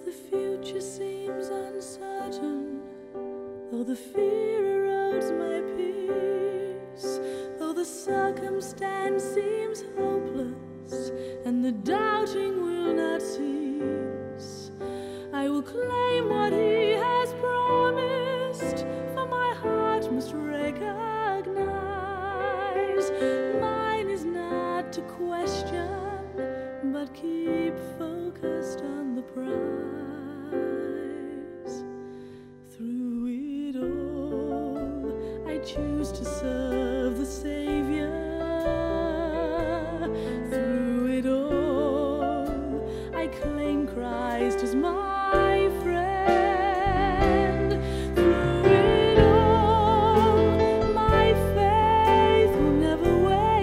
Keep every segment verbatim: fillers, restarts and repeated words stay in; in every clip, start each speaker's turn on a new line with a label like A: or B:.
A: the future seems uncertain, though the fear erodes my peace, though the circumstance seems hopeless and the doubting will not cease, I will claim what He has promised, for my heart must recognize mine is not to question, but keep focused on the prize. Through it all, I choose to serve the Savior. Through it all, I claim Christ as my friend. Through it all, my faith will never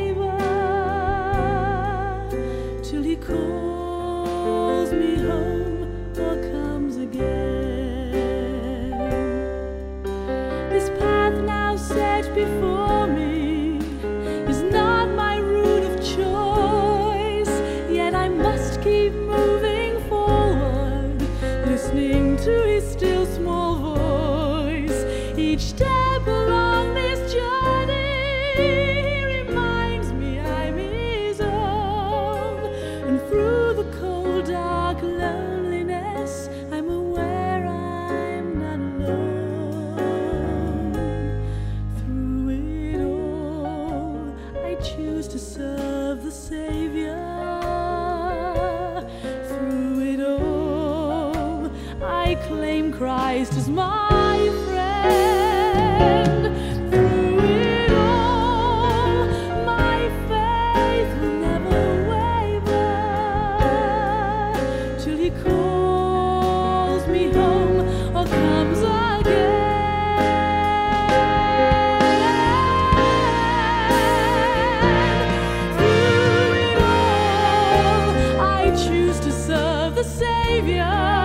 A: waver till He calls me home or comes again. This path now set before me is not my route of choice, yet I must keep moving forward, listening to His still small voice. Each step along this journey, He reminds me I'm His own, and through the cold, dark loneliness, I'm aware I'm not alone. Through it all, I choose to serve the Savior. Through it all, I claim Christ as my friend. Through it all, my faith will never waver till He calls me home or comes again. Through it all, I choose to serve the Savior.